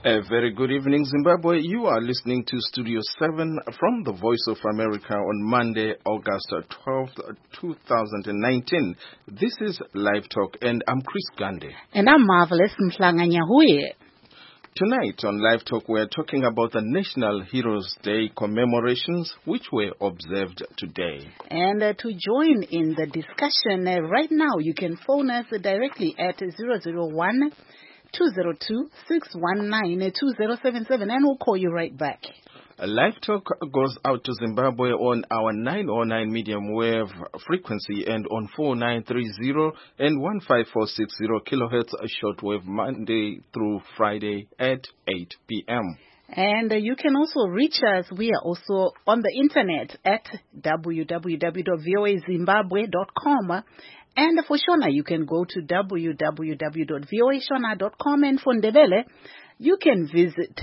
A very good evening, Zimbabwe. You are listening to Studio 7 from the Voice of America on Monday, August 12th, 2019. This is Live Talk, and I'm Chris Gandhi. And I'm Marvelous Mhlanga-Nyahuye. Tonight on Live Talk, we're talking about the National Heroes Day commemorations, which were observed today. And to join in the discussion right now, you can phone us directly at 001 202-619-2077, and we'll call you right back. Live Talk goes out to Zimbabwe on our 909 medium wave frequency and on 4930 and 15460 kilohertz shortwave Monday through Friday at 8 p.m. And you can also reach us. We are also on the internet at www.voazimbabwe.com. And for Shona, you can go to www.voashona.com. And for Ndebele, you can visit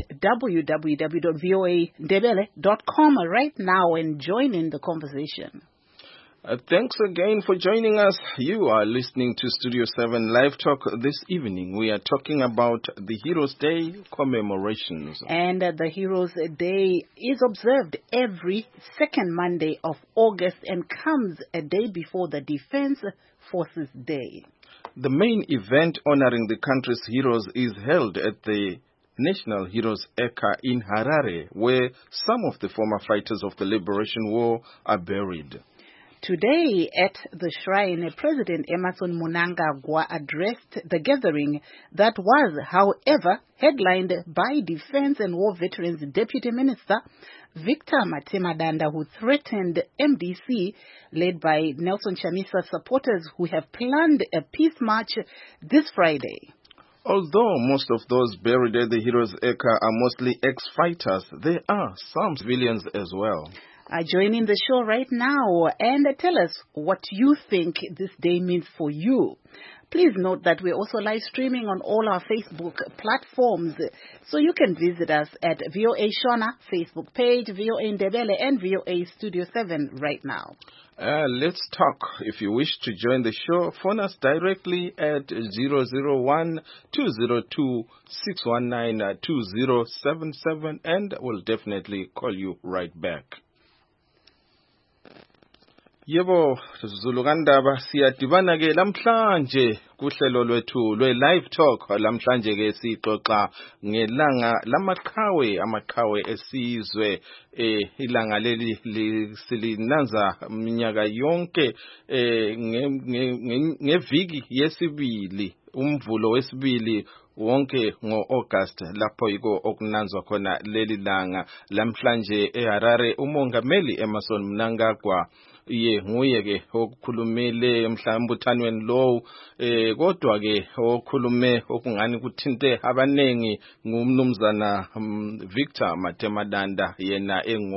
www.voandebele.com right now and join in the conversation. Thanks again for joining us. You are listening to Studio 7 Live Talk. This evening we are talking about the Heroes Day commemorations. And the Heroes Day is observed every second Monday of August and comes a day before the Defense Forces Day. The main event honoring the country's heroes is held at the National Heroes Eka in Harare, where some of the former fighters of the Liberation War are buried. Today at the shrine, President Emmerson Mnangagwa addressed the gathering that was, however, headlined by Defense and War Veterans Deputy Minister Victor Matemadanda, who threatened MDC, led by Nelson Chamisa supporters who have planned a peace march this Friday. Although most of those buried at the Heroes Eka are mostly ex-fighters, there are some civilians as well. Join in the show right now and tell us what you think this day means for you. Please note that we're also live streaming on all our Facebook platforms, so you can visit us at VOA Shona Facebook page, VOA Ndebele, and VOA Studio 7 right now. Let's talk. If you wish to join the show, phone us directly at 001-202-619-2077, and we'll definitely call you right back. Yebo Zulukandaba siyadibana ke namhlanje kuhlelo lwethu lwe-Live Talk. Lamhlanje ke sixoxa ngelanga amaqhawe esizwe, ilanga leli silinanza minyaka yonke ngeviki yesibili, umvulo wesibili wonke ngo-August, lapho yiko okunanzwa khona leli langa. Lamhlanje eHarare umongameli Emmerson Mnangagwa nguye ke okukhulumile emhlambuthanweni lowo, kodwa ke okhulume okungani kuthinte abanengi ngumnumzana Victor Matemadanda, yena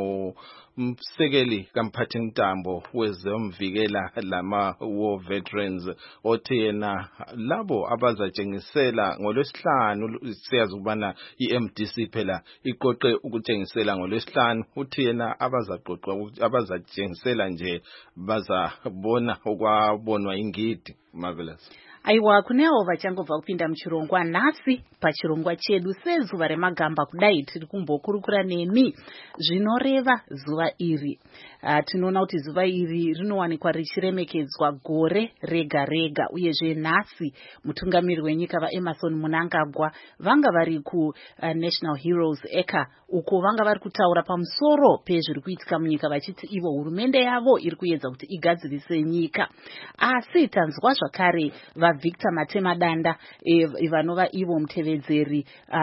umsekeli kamphathintambo wezomvikela lama war veterans, othi yena labo abazatshengisela ngolwesihlanu, siyazi ukubana iMDC phela iqoqe ukutshengisela ngolwesihlanu, uthi yena abazatshengisela nje bazabona okwabonwa ingidi. Marvelous. Aiwa, kunewo vachangobva kupinda muchirongwa nhasi pachirongwa chedu sezuva remagamba kudai tiri kumbokurukura nemi zvinoreva zuva iri. Tinoona kuti zuva iri rinowanikwa richiremekedzwa gore rega rega, uyezve nhasi mutungamiri wenyika vaEmmerson Mnangagwa vanga vari kuNational Heroes Eka, uko vanga vari kutaura pamusoro pezviri kuitika munyika, vachiti ivo hurumende yavo iri kuedza kuti igadzirise nyika. Asi tanzwa zvakare Victor Matemadanda, vanova ivo mutevedzeri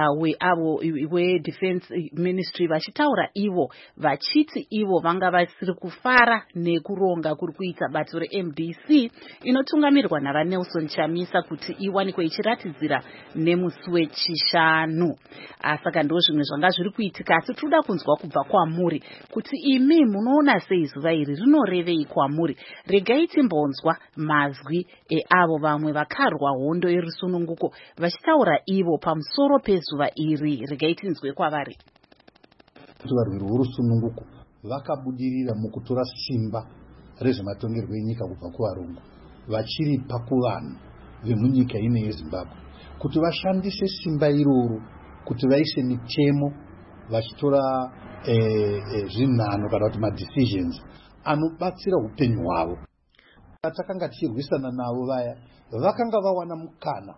we-Defense Ministry, vachitaura ivo vachiti ivo vanga vasiri kufara nekuronga kuri kuita bato reMDC inotungamirwa navaNelson Chamisa kuti iwanikwe ichiratidzira nemusi wechishanu. Saka ndo zvimwe zvanga zviri kuitika, asi toda kunzwa kubva kwamuri kuti imi munoona sei zuva iri rinorevei kwamuri. Regai timbonzwa mazwi eavo vamwe vakarwa hondo yerusununguko vachitaura ivo pamusoro pezuva iri. Regai tinzwe kwavari. Varwiri vorusununguko vakabudirira mukutora simba rezvematongerwo enyika kubva kuvarungu vachiripa kuvanhu vemunyika ine yeZimbabwe kuti vashandise simba iroro kuti vaise mitemo vachitora zvinhano kana kuti madecisions anobatsira upenyu hwavo. Takanga tichirwisana navo vaya vakanga vawana mukana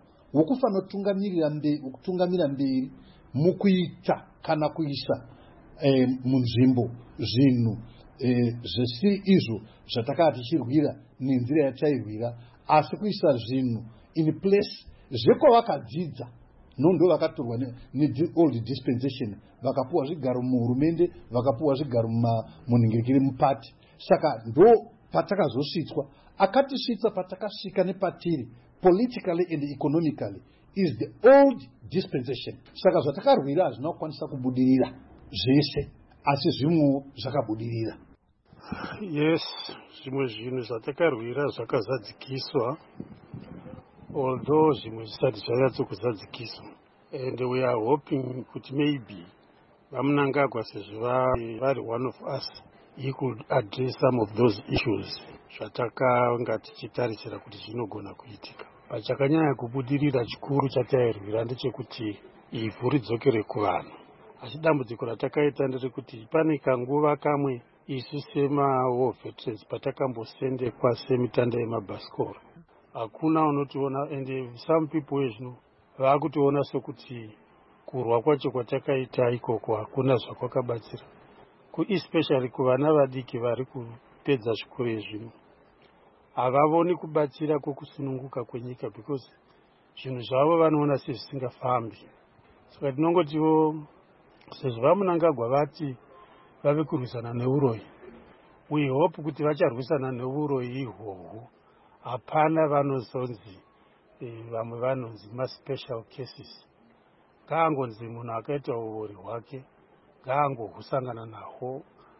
wokutungamira mberi mukuita kana kuisa munzvimbo zvinhu zvisiri izvo zvatakati tichirwira nenzira yatairwira, asi kuisa zvinhu in place zvekwavakadzidza ndo vakatorwa old dispensation vakapuwa zvigaro muhurumende, vakapuwa zvigaro munhingirikiri mupati. Saka ndo patakazosvitswa. Akatisvitsa patakasvika nepatiri politically and economically is the old dispensation. Saka zvatakarwira hazvina kukwanisa kubudirira zvese, asi zvimwewo zvakabudirira. Yes, zvimwe zvinhu zvatakarwira zvakazadzikiswa, although zvimwe zvisati zvanyatsokuzadzikiswa, and we are hoping kuti maybe vamunangagwa sezvo vari one of us, he could address some of those issues zvatakanga tichitarisira kuti zvinogona kuitika. Pachakanyanya kubudirira chikuru chatairwira ndechekuti ivhu ridzokere kuvanhu. Asi dambudziko ratakaita nderekuti pane kanguva kamwe isu sema-war veterans patakambosendekwa semitanda yemabhasikoro, hakuna unotiona, and some people zvino vaakutiona sokuti kurwa kwacho kwatakaita ikoko hakuna zvakwakabatsira, especially kuvana vadiki vari kupedza zvikoro zvino. Havavoni kubatsira kwokusununguka kwenyika because zvinhu zvavo vanoona sezvisingafambi. Saka tinongotivo sezvo vamunangagwa vati vave kurwisana neuroyi, we hope kuti vacharwisana neuroyi ihwohwo. Hapana vanozonzi vamwe vanonzi ma-special cases. Ngaangonzi munhu akaita uori hwake, ngaangohusangana nahwo,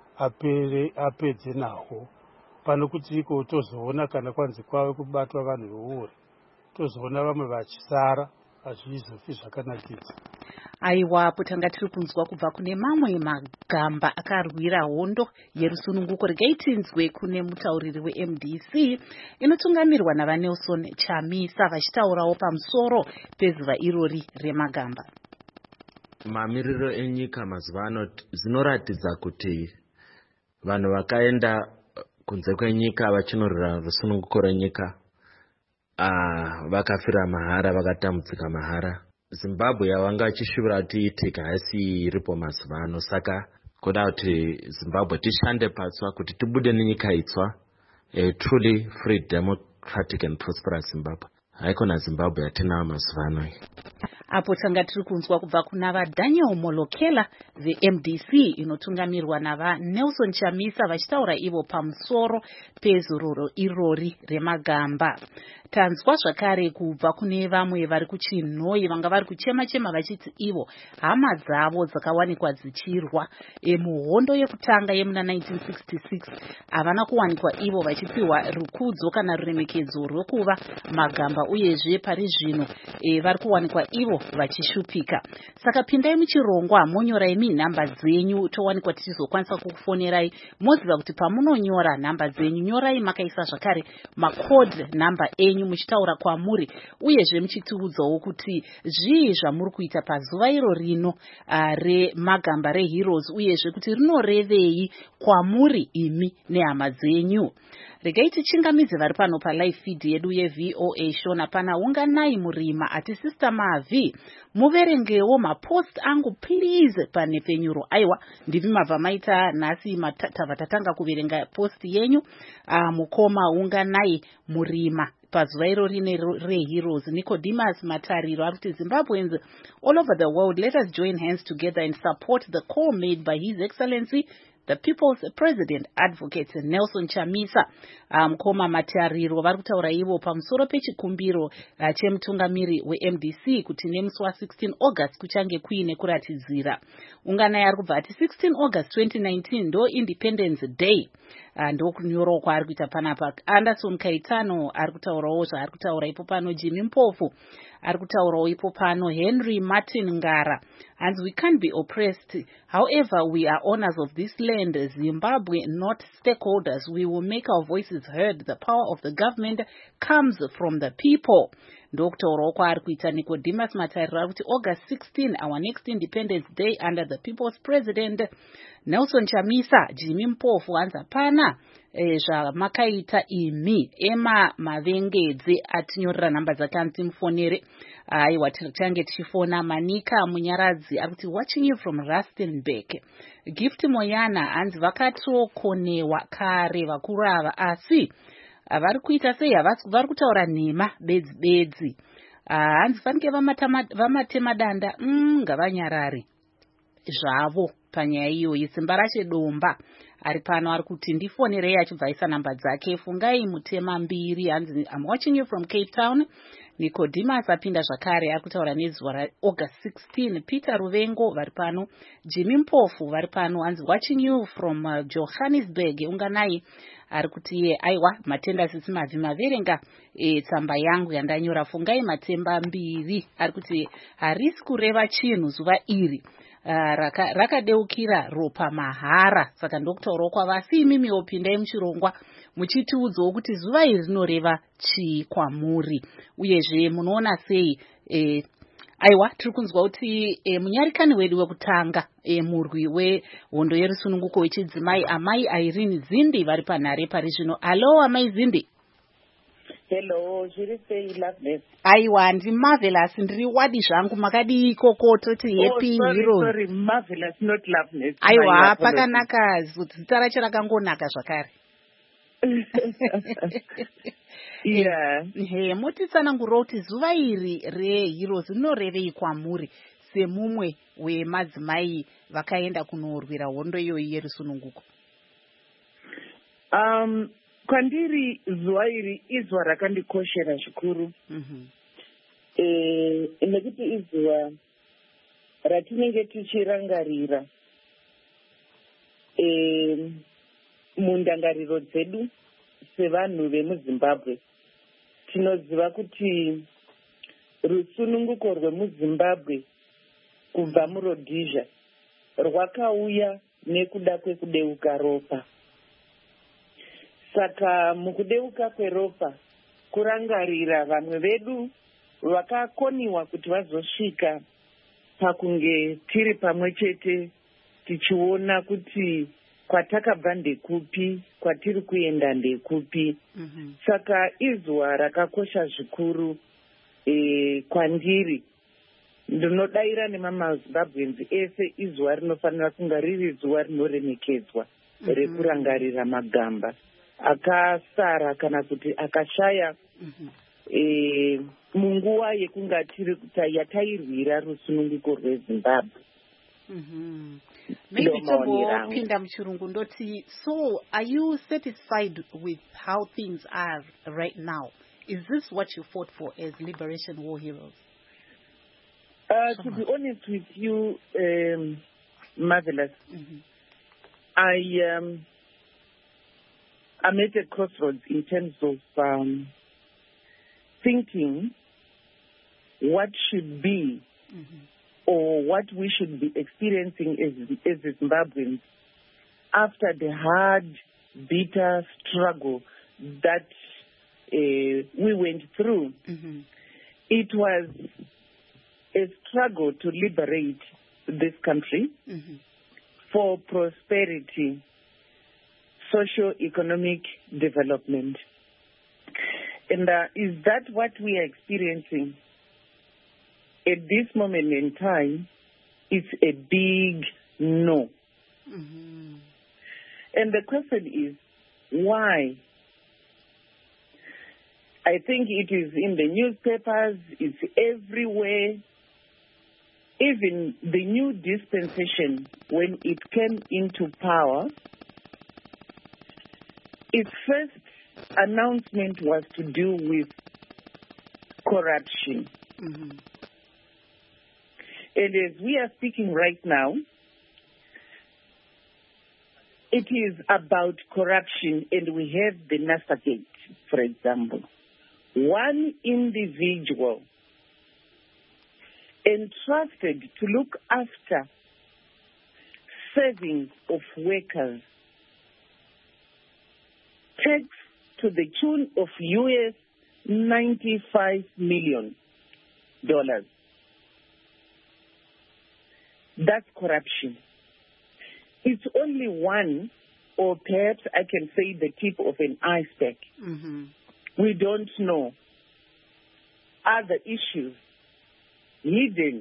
apedze nahwo. Pano kuti iko tozoona kana kwanzi kwave kubatwa vanhu veuori, tozoona vamwe vachisara, hazvizofi zvakanakidza. Aiwa, potanga tiri kunzwa kubva kune mamwe magamba akarwira hondo yerusununguko. Regai tinzwe kune mutauriri weMDC inotungamirwa navaNelson Chamisa vachitaurawo pamusoro pezuva irori remagamba. Mamiriro enyika mazuva ano zvinoratidza kuti vanhu vakaenda kunze kwenyika vachinorwira rusununguko renyika vakafira mahara, vakatambudzika mahara. Zimbabwe yavanga vachishuvira kuti iitika haisi iripo mazuva ano. Saka kuda kuti Zimbabwe tishande patsva kuti tibude nenyika itsva, truly free, democratic and prosperous Zimbabwe. Haikona Zimbabwe yatinayo mazuva ano. Apo tanga tiri kunzwa kubva kuna vaDaniel Molokela veMDC inotungamirwa navaNelson Chamisa vachitaura ivo pamusoro pezororo irori remagamba. Tanzwa zvakare kubva kune vamwe vari kuChinhoyi vanga vari kuchema-chema vachiti ivo hama dzavo dzakawanikwa dzichirwa muhondo yekutanga yemuna 1966 havana kuwanikwa ivo vachipiwa rukudzo kana ruremekedzo rwekuva magamba, uyezve pari zvino vari kuwanikwa ivo vachishupika. Saka pindai muchirongwa monyorai minhamba dzenyu towanikwa tichizokwanisa kukufonerai. Moziva kuti pamunonyora nhamba dzenyu nyorai makaisa zvakare macode nhamba enyu muchitaura kwamuri, uyezve muchitiudzawo kuti zvii zvamuri kuita pazuva iro rino remagamba reHeroes, uyezve kuti rinorevei kwamuri imi nehama dzenyu. Regai tichingamidze vari pano palive feed yedu yeVOA Shona. Pana unganai murima ati Sister Mavi muverengewo mapost angu please pane penyuro. Aiwa, ndivi mabva maita nhasi tava tatanga kuverenga post yenyu. Mukoma unganai murima pazuva iro rine reHeroes. Nicodemus Matariro ari kuti Zimbabweans all over the world, let us join hands together and support the call made by His Excellency the People's President Advocate Nelson Chamisa. Mukoma Matariro vari kutaura ivo pamusoro pechikumbiro chemutungamiri weMDC kuti nemusi wa16 August kuchange kuine kuratidzira. Unganai ari kubva ati 16 August 2019 ndo Independence Day. Ndo kunyoro kwaari kuita panapa. Anderson Kaitano ari kutaurawo zvaari kutaura ipo pano. Jimmy Mpofu ari kutaurawo ipo pano. Henry Martin Ngara and we can't be oppressed, however we are owners of this land, Zimbabwe not stakeholders. We will make our voices heard. The power of the government comes from the people. ndokutaurawo kwaari kuita Nicodemus Matariro ari kuti August 16 our next Independence Day under the People's President. Nelson Chamisa, Jimmy Mpofu hanzi hapana zvamakaita imi Emma Mavengedze atinyorera nhamba dzake anzi mufonere. Aiwa tichange tichifona. Manika Munyaradzi ari kuti watching you from Rustenburg. Gift Moyana hanzi vakatokonewa kare vakuru ava asi vari kuita sei vari kutaura nhema bedzi. Hanzi fanike vamatema danda ngavanyarare zvavo panyaya iyoyi. Simba rache Domba ari pano ari kuti ndifonerei achibva aisa nhamba dzake. Fungai Mutema Mbiri hanzi I'm watching you from Cape Town. Nicodemus apinda zvakare ari kutaura nezuva raAugust 16. Peter Ruvengo vari pano. Jimmy Mpofu vari pano hanzi watching you from Johannesburg. Unganai ari kuti aiwa matenda sisi mavhi maverenga tsamba yangu yandanyora. Fungai Matemba Mbiri ari kuti harisi kureva chinhu zuva iri rakadeukira ropa mahara. Saka ndokutaurawo kwava asi imimiwo pindai muchirongwa muchitiudzawo kuti zuva iri rinoreva chii kwamuri uyezve munoona sei. Aiwa tiri kunzwa kuti munyarikani wedu wekutanga murwi wehondo yerusununguko wechidzimai amai Irene Zindi vari panhare pari zvino. Halo amai Zindi. Hello, zviri sei Loveness? Aiwa ndiri marvelous, ndiri wadi zvangu. Makadii ikoko toti happy heroes? Sorry, marvelous not Loveness. Aiwa pakanaka, zita racho rakangonaka zvakare. Yeah. Motitsanangurira kuti zuva iri reheroes rinorevei kwamuri semumwe wemadzimai vakaenda kunorwira hondo iyoyi yerusununguko? Kwandiri zuva iri izuva rakandikoshera zvikuru. Nekuti izuva ratinenge tichirangarira mundangariro dzedu sevanhu vemuZimbabwe. Tinoziva kuti rusununguko rwemuZimbabwe kubva muRhodesia rwakauya nekuda kwekudeuka ropa. Saka mukudeuka kweropa kurangarira vamwe vedu vakakoniwa kuti vazosvika pakunge tiri pamwe chete tichiona kuti kwatakabva ndekupi, kwatiri kuenda ndekupi. Saka izuva rakakosha zvikuru kwandiri. Ndinodaira nemamaZimbabweans ese izuva rinofanira kunga riri zuva rinoremekedzwa rekurangarira magamba akasara kana kuti akashaya munguva yekunga tiri yatairwira rusununguko rweZimbabwe. Maybe tombopinda muchirungu ndoti, so are you satisfied with how things are right now? Is this what you fought for as Liberation War heroes? To be honest with you, Marvelous, I'm at a crossroads in terms of thinking what should be or what we should be experiencing as Zimbabweans after the hard, bitter struggle that we went through. It was a struggle to liberate this country for prosperity, socio-economic development. And is that what we are experiencing at this moment in time? It's a big no. And the question is, why? I think it is in the newspapers, it's everywhere. Even the new dispensation, when it came into power, its first announcement was to do with corruption. And as we are speaking right now, it is about corruption, and we have the NASA gate, for example. One individual entrusted to look after savings of workers takes to the tune of US $95 million. That's corruption. It's only one, or perhaps I can say the tip of an iceberg. Mm-hmm. We don't know other issues hidden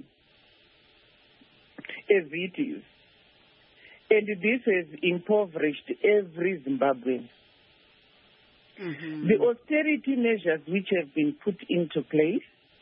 as it is. And this has impoverished every Zimbabwean. Mm-hmm. The austerity measures which have been put into place,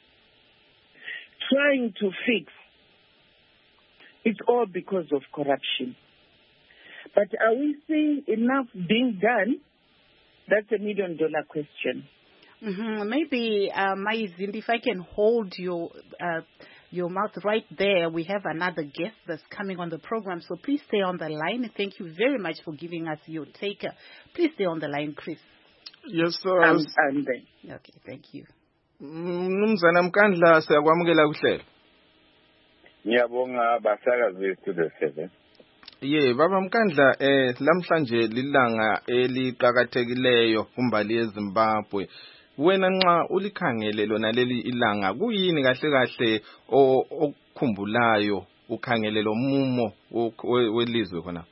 trying to fix, it's all because of corruption. But are we seeing enough being done? That's $1 million question. Mm-hmm. Maybe, Maizindi, if I can hold your mouth right there. We have another guest that's coming on the program, so please stay on the line. Thank you very much for giving us your take. Please stay on the line, Chris. Yes, sir. I'm there. Okay, thank you. Mnumzana Mkandla, siyakwamukela kuhlelo. Ngiyabonga basakazi bethu the 7. Baba Mkandla, lamhlanje lilanga eliqhakathekileyo kumbali yeZimbabwe. Wena nxa ulikhangele lona leli ilanga, kuyini kahle kahle okukhumbulayo ukhangele lo mumo welizwe khona?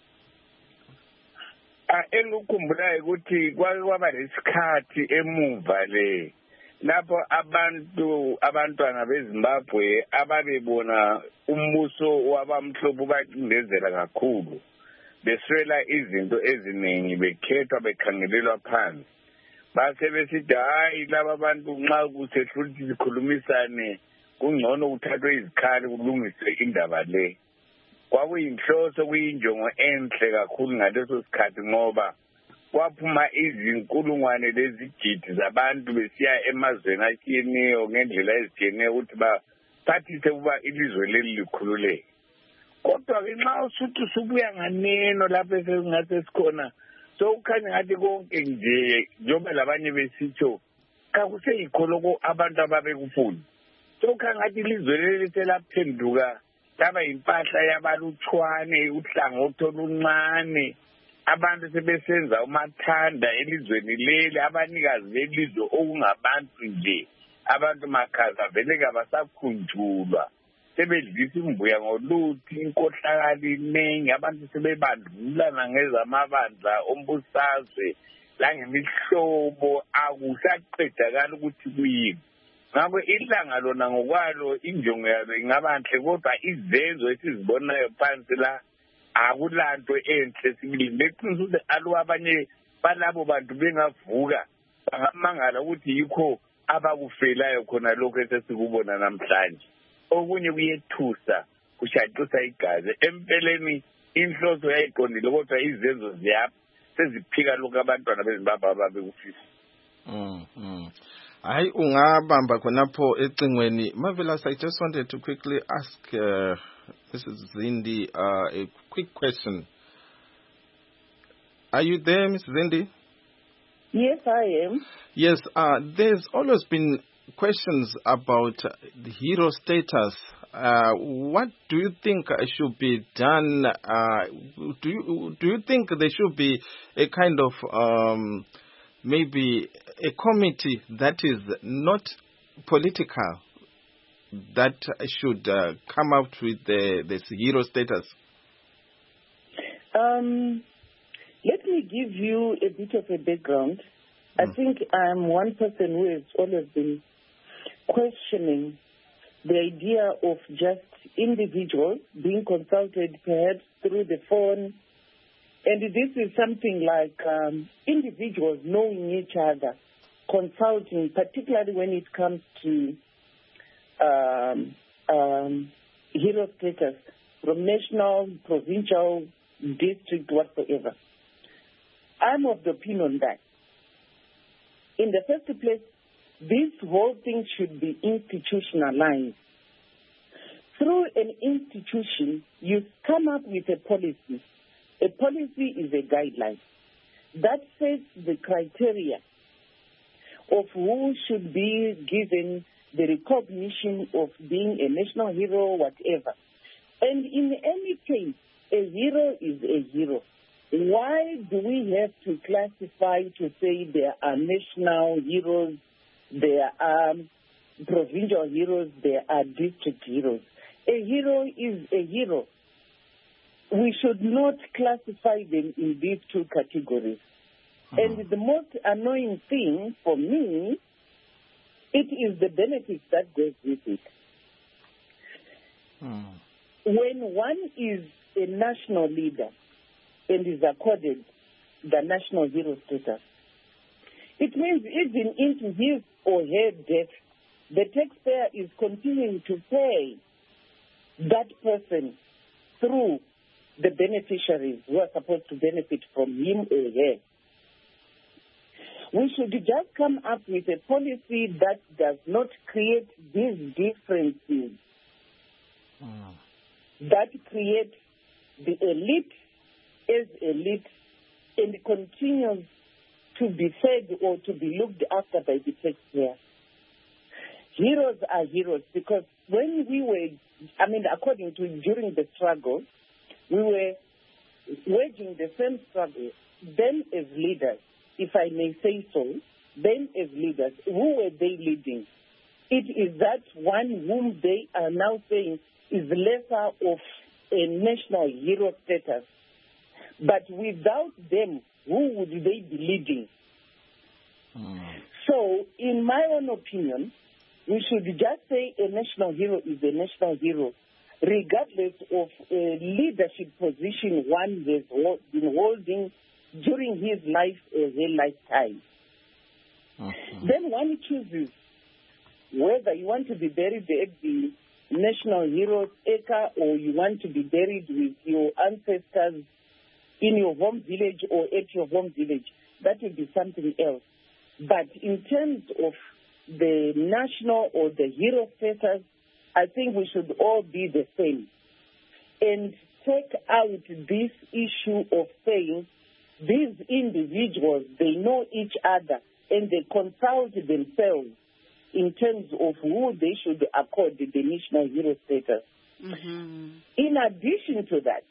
Engikukhumbulayo ukuthi kwaba lesikhathi emuva le lapho abantwana beZimbabwe ababebona umbuso wabamhlophe bacindezela kakhulu, beswela izinto eziningi, bekhethwa bekhangelelwa phansi. Base besithi hayi laba bantu nxa kusehlula ukuthi sikhulumisane kungcono kuthathwe izikhali kulungiswe indaba le. Kwakuyinhloso, kuyinjongo enhle kakhulu ngaleso sikhathi ngoba kwaphuma izinkulungwane lezigidi zabantu besiya emazweni atshiyeneyo ngendlela ezitshiyeneyo ukuthi baphathise ukuba ilizwe leli likhululeke. Kodwa-ke nxa usuthi usubuya nganeno lapho esesingathi sikhona, so ukhanya ngathi konke nje njengoba labanye besitsho kakuseyikho lokho abantu ababekufuna. So ukhanya ngathi ilizwe leli selaphenduka laba impahla yabalutshwane, uhlangothi oluncane. Abantu sebesenza umathanda elizweni leli, abanikazi belizwe okungabantu nje, abantu makhaza vele kabasakhunjulwa. Sebedlisa imbuya ngoluthi, inkohlakalo iningi, abantu sebebandlulana ngezamabandla ombusazwe langemihlobo, akusaqedakala ukuthi kuyini. Ngakho ilanga lona ngokwalo injongo yalo ingabanhle, kodwa izenzo esizibonayo phansi la akulanto enhle sibili. Beqiniso ukuthi alo abanye balabo bantu bengavuka bangamangala ukuthi yikho abakufelayo khona lokho esesikubona namhlanje. Okunye kuyethusa, kushaqisa igazi. Empeleni inhloso yayiqondile, kodwa izenzo seziphika lokho abantwana beZimbabwe ababekufisa. Hayi ungabamba khonapho ecingweni. Marvelous, I just wanted to quickly ask Mrs. Zindi a quick question. Are you there, Mrs. Zindi? Yes, I am. Yes, there's always been questions about the hero status. What do you think should be done? Do you think there should be a kind of maybe a committee that is not political that should come out with this hero status? Let me give you a bit of a background. I think I'm one person who has always been questioning the idea of just individuals being consulted perhaps through the phone. And this is something like individuals knowing each other, consulting, particularly when it comes to hero status from national, provincial, district, whatsoever. I'm of the opinion that, in the first place, this whole thing should be institutionalized. Through an institution, you come up with a policy. A policy is a guideline that sets the criteria of who should be given the recognition of being a national hero, whatever. And in any case, a hero is a hero. Why do we have to classify to say there are national heroes there are provincial heroes, there are district heroes. A hero is a hero. We should not classify them in these two categories. And the most annoying thing for me, it is the benefits that goes with it. When one is a national leader and is accorded the national hero status, it means even into his or her death, the taxpayer is continuing to pay that person through the beneficiaries who are supposed to benefit from him or her. We should just come up with a policy that does not create these differences, that create the elite as elite and continues to be fed or to be looked after by the taxpayer. Heroes are heroes because when we were, according to during the struggle, we were waging the same struggle. Them as leaders, if I may say so, them as leaders, who were they leading? It is that one whom they are now saying is lesser of a national hero status. But without them, who would they be leading? So, in my own opinion, we should just say a national hero is a national hero, regardless of a leadership position one has been holding during his life or her lifetime. Then one chooses whether you want to be buried at the National Heroes Acre or you want to be buried with your ancestors in your home village or at your home village. That would be something else. But in terms of the national or the hero status, I think we should all be the same. And take out this issue of saying these individuals, they know each other and they consult themselves in terms of who they should accord the national hero status. In addition to that,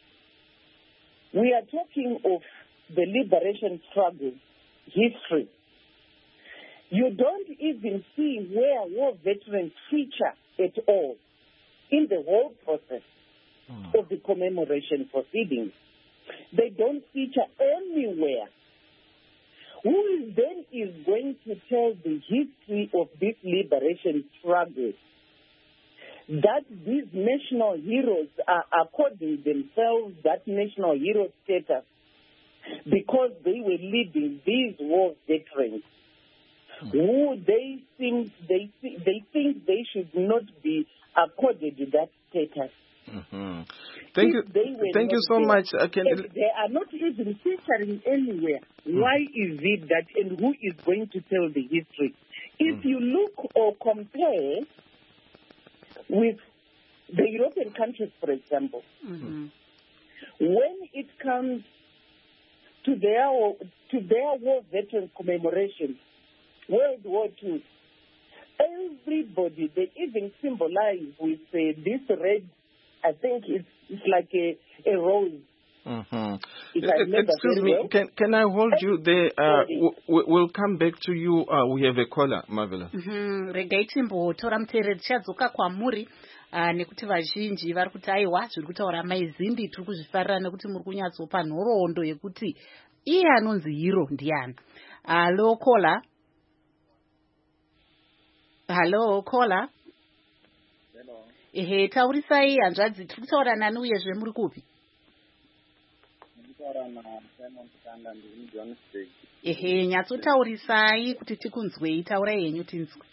we are talking of the liberation struggle history. You don't even see where war veterans feature at all in the whole process of the commemoration proceedings. They don't feature anywhere. Who then is going to tell the history of this liberation struggle? That these national heroes are according themselves that national hero status because they were leading these war veterans who they think they should not be accorded that status. Thank you so much. They are not even featuring anywhere. Why is it that, and who is going to tell the history? If you look or compare with the European countries, for example, when it comes to their war veterans commemoration, World War II, everybody, they even symbolize with this red, I think it's like a rose. Excuse me, can I hold you there? We'll come back to you. We have a caller, Marvella. Regai timbotora muteereri tichadzoka kwamuri nekuti vazhinji vari kuti aiwa zviri kutaura maizindi tiri kuzvifarira nekuti muri kunyatsopa nhoroondo yekuti iye anonzi hero ndiani. Halo caller. Halo caller. Ehe, taurisai hanzvadzi, tiri kutaura nani uyezve muri kupi? Ehe, nyatsotaurisai kuti tikunzwei, taurai henyu tinzwe.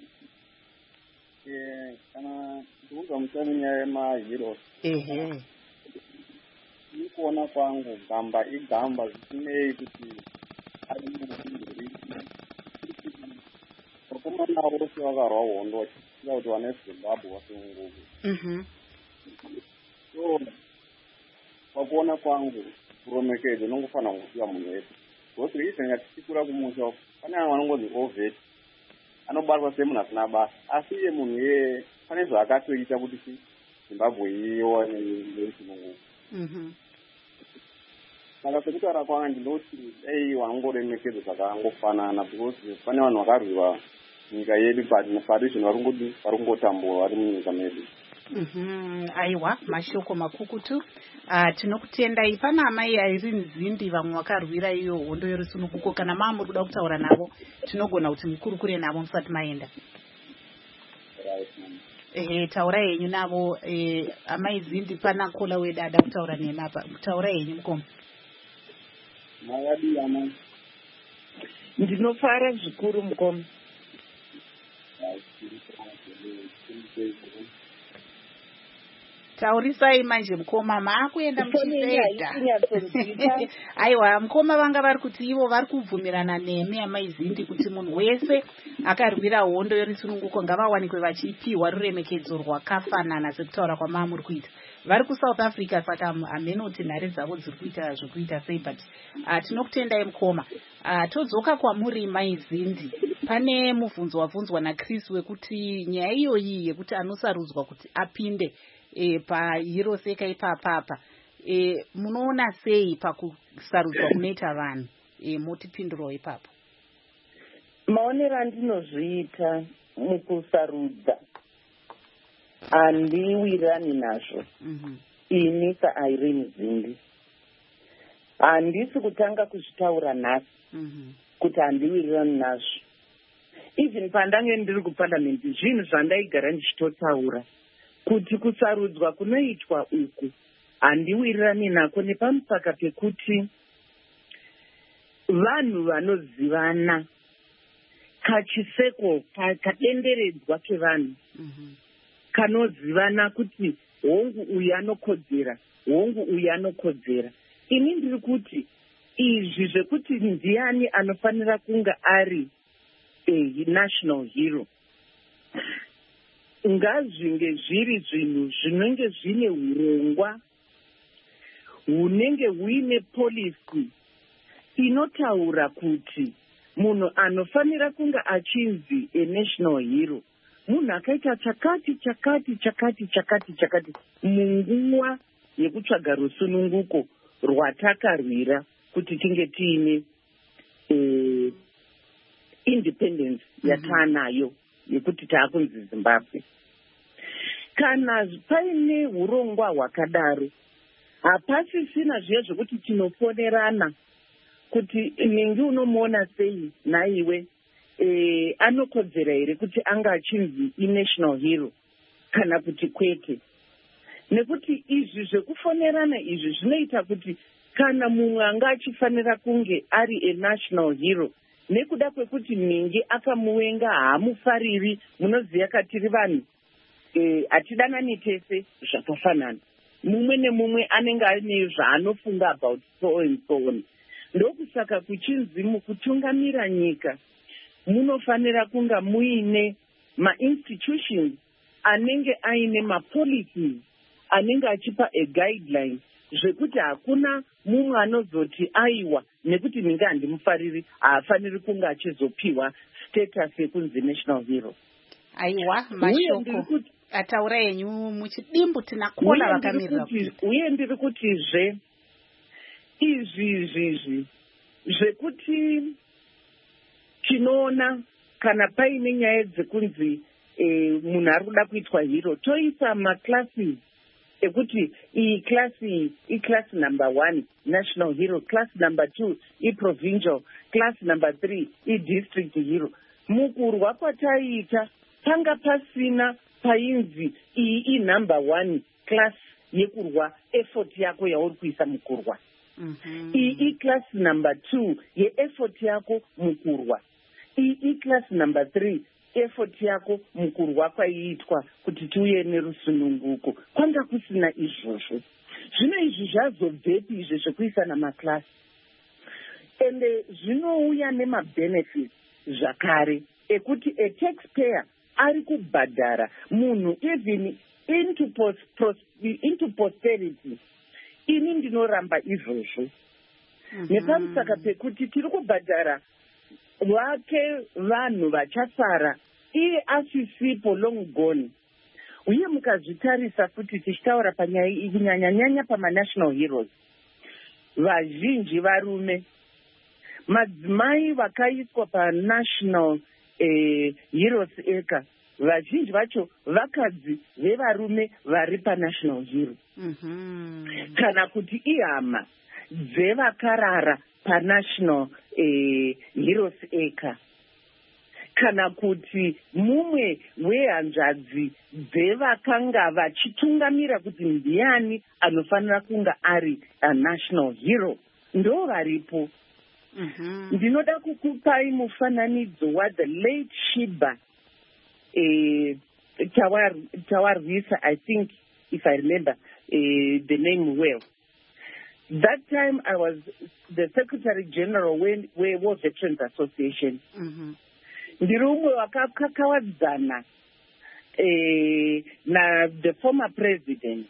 Kana ndikunzwa musoro nyaya yemaheroes. Ehe. Nikuona kwangu gamba igamba zvisinei kuti ari muhinduri. Vakomana vose vakarwa hondo vachiziva kuti vana veZimbabwe vasununguka. So pakuona kwangu kuromekedza unongofanira kuziva munhu wese. Ngokuti reason tichikura kumusha pane vamwe vanongonzi oveti anobatwa semunhu asina basa, asi iye munhu iyeye pane zvaakatoita kuti Zimbabwe iwane nesununguka. saka sekutaura kwanga ndinoti dai wangoremekedza zvakangofanana because pane vanhu vakarwiwa nyika yedu pari zvino vari kungotambura vari munyika medu. Aiwa, mashoko makukutu. Tinokutendai. Pana amai Irene Zindi vamwe vakarwira iyo hondo yorusununguko. Kana mama muri kuda kutaura navo tinogona kuti mukurukure navo musati maenda. Taura yenyu navo. Amai Zindi pana kola wedada kutaura nemapa. Taura yenyu mukoma. Mayadiyama. Ndinofara zvikuru mukoma. Taurisai manje mukoma maakuenda muchisedha. Aiwa, mukoma vanga vari kuti ivo vari kubvumirana nemi amai Zindi kuti munhu wese akarwira hondo yorusununguko ngavawanikwe vachipiwa ruremekedzo rwakafanana sekutaura kwamama muri kuita. Vari kuSouth Africa saka amenoti nhare dzavo dziri kuita zvokuita sei, but tinokutendai mukoma. Todzoka kwamuri mai Zindi. Pane mubvunzo wabvunzwa naChris wekuti nyaya iyoyi yekuti anosarudzwa kuti apinde pahiro seka ipapapa, munoona sei pakusarudzwa kunoita vanhu? Motipindurawo ipapo. Maonero andinozviita mukusarudza handiwirirani nazvo. Ini saIrene Zindi handisi kutanga kuzvitaura nhasi kuti handiwirirani nazvo. Even pandange ndiri kuparliament zvinhu zvandaigara ndichitotaura kuti kusarudzwa kunoitwa uku handiwirirani nako nepamusaka pekuti vanhu vanozivana kachiseko kadenderedzwa kevanhu kanozivana kuti hongu uyu anokodzera, hongu uyu anokodzera. Ini ndiri kuti izvi zvekuti ndiani anofanira kunga ari national hero ngazvinge zviri zvinhu zvinenge zvine urongwa hunenge huine polisi inotaura kuti munhu anofanira kunga achinzi national hero munhu akaita chakati munguva yekutsvaga rusununguko rwatakarwira kuti tinge tiine independence yataanayo yekuti taakunzi Zimbabwe. Kana paine urongwa hwakadaro hapasisina zviya zvokuti tinofonerana kuti ningi unomuona sei naiwe anokodzera here kuti anga achinzi national hero kana kuti kwete. Nekuti izvi zvekufonerana izvi zvinoita kuti kana mumwe anga achifanira kunge ari national hero nekuda kwekuti ningi akamuvenga haamufariri, munoziva katiri vanhu hatidanani tese zvakafanana, mumwe nemumwe anenge ane zvaanofunga about so and so on. Ndokusaka kuchinzi mukutungamira nyika munofanira kunga muine mainstitutions anenge aine mapolicies anenge achipa guideline zvekuti hakuna mumwe anozoti aiwa nekuti ninge handimufariri haafaniri kunge achizopiwa status yekunzi national hero. Aiwa, mashoko ataura yenyu muchidimbu tinakola vakamirira. Uye ndiri kutizve izvi zvekuti tinoona kana paine nyaya dzekunzi munhu ari kuda kuitwa hero toisa maclasses ekuti iyi klasi iklasi number 1 national hero, class number 2 iprovincial, class number 3 idistrict hero. Mukurwa kwataiita panga pasina painzi iyi inumber 1 class yekurwa effort yako yauri kuisa mukurwa. Iyi iclass number 2 yeeffort yako mukurwa. Iyi iclass number 3 effort yako mukurwa kwaiitwa kuti tiuye nerusununguko. Kwanga kusina izvozvo. Zvino izvi zvazobvepi izvo zvekuisa namaklasi. Ende zvinouya nemabenefits zvakare ekuti taxpayer ari kubhadhara munhu even into posterity. Ini ndinoramba izvozvo. Nepamusaka pekuti tiri kubhadhara vake vanhu vachasara iye asisipo long gone. Uye mukazvitarisa futi tichitaura panyaya kunyanya pamanational heroes, vazhinji varume. Madzimai vakaiswa paNational Heroes Acre, vazhinji vacho vakadzi vevarume vari paNational Hero. Kana kuti ihama dzevakarara paNational Heroes Acre. Kana kuti mumwe wehanzvadzi dzevakanga vachitungamira kuti ndiani anofanira kunga ari national hero ndo varipo. Ndinoda kukupai mufananidzo waThe late Shiba Tawarisa, I think, if I remember the name well. That time I was the Secretary General War Veterans Association. Ndiri umwe wakakakawadzana na the former president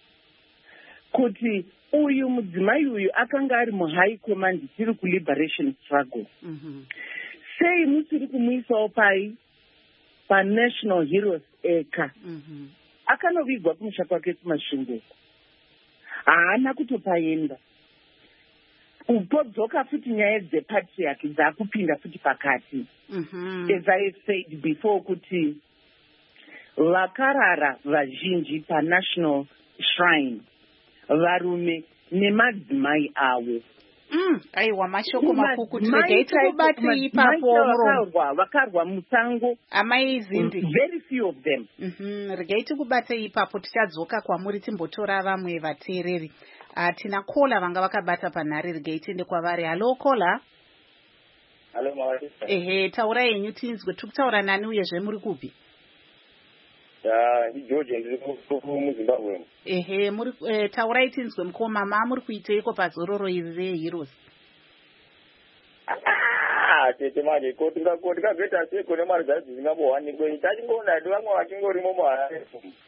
kuti uyu mudzimai uyu akanga ari muhigh command tiri kuliberation struggle. Sei musiri kumuisawo paNational Heroes Acre? Akanovigwa kumusha kwake kumasvingo, haana kutopaenda. Upodzoka futi nyaya dzepatriarchy dzakupinda futi pakati. As I said before, kuti vakarara vazhinji paNational Shrine varume nemadzimai avo. Aiwa, mashoko makuku tiregeiti kubata ipapo vakarwa musango. Amaizindi. Very few of them. Regeiti kubata ipapo, tichadzoka kwamuri timbotora vamwe vateereri. Tina kola vanga vakabata panhare, regeiti ende kwavari. Hello kola. Hello Marisa. Taura yenyu tinzwe. Tukutaura nani uyezve muri kupi? George ndiri muZimbabwe. Muri taurai tinzwe mukoma, muri kuiteiko pazororo iri reHeroes? Tete manje tikabveta seko nemari dzacho dzisingambowanikwe tachingoona vamwe vachingorimo muHarare.